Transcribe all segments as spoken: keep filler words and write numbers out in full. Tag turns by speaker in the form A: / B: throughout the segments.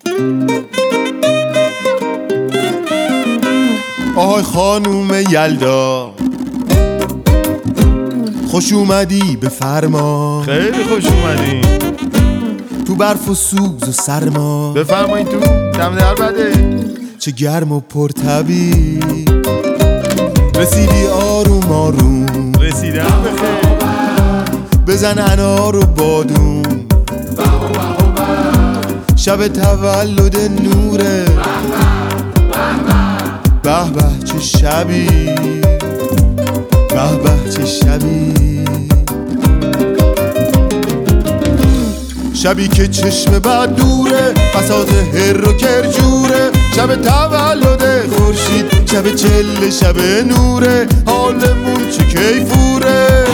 A: آهای خانوم یلدا، خوش اومدی به فرما.
B: خیلی خوش اومدی
A: تو برف و سوز و سرما.
B: بفرمایید تو، دم در بده.
A: چه گرم و پرطبیع، رسیدی آروم آروم.
B: رسیدم بخیر.
A: بزن انار و بادوم، شب تولد نوره. به به چه شبی، به به چه شبی. شبی که چشم بد دوره، بساط هر و کرجوره. شب تولد خورشید، شب چله شب نوره. حالمون چه کیفوره،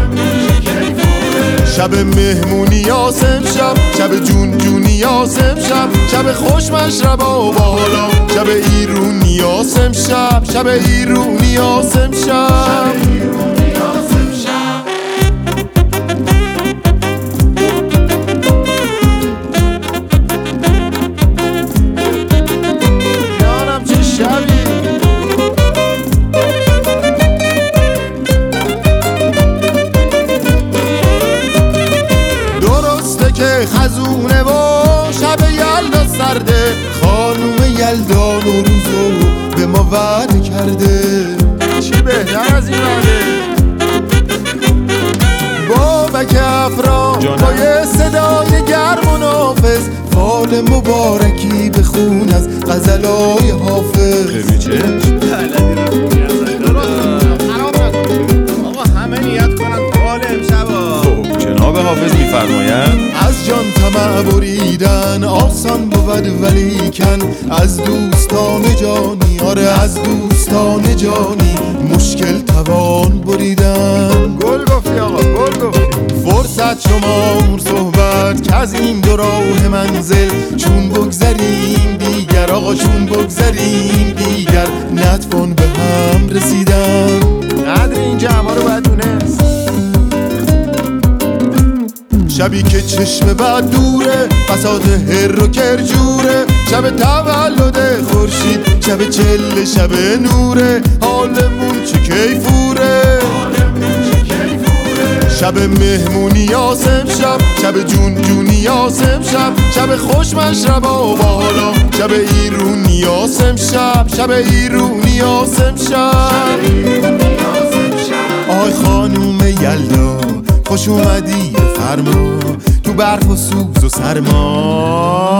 A: شب مهمونی یاسم شب، شب جون جونی یاسم شب. شب خوش مشربا و بالا، شب ایرونی یاسم شب. شب ایرونی یاسم شب.
B: جانم چه شبی.
A: که خزونه و شب یلدا سرده. خانوم یلدا نوروزو به ما وعده کرده.
B: چی بهتر از این وعده؟
A: بابک افرا با یه صدای گرم و نافذ، فال مبارکی بخون از غزلای حافظ.
B: خیلی چه؟ آقا همه نیت کنن فال امشبا. خب جناب حافظ میفرمایند
A: از جان طمع بریدن آسان بود ولیکن، از دوستان جانی، آره از دوستان جانی، مشکل توان بریدن.
B: گل گفتی آقا، گل گفتی.
A: فرصت شمار صحبت که از این دو راه منزل، چون بگذریم دیگر آقا، چون بگذریم دیگر، نتوان به هم رسیدن.
B: قدر این جمعه رو باید دونست.
A: شبی که چشم بد دوره، بساط هر و کرجوره. شب تولد خورشید، شب چله شب نوره. حالمون چه کیفوره، شب مهمونی یاسم شب، شب جون جونی یاسم شب. شب خوش مشربا و بالا، شب ایرونی یاسم شب. شب ایرونی یاسم شب. آی خانوم یلدا، خوش اومدی به فرما. تو برف و سوز و سرما.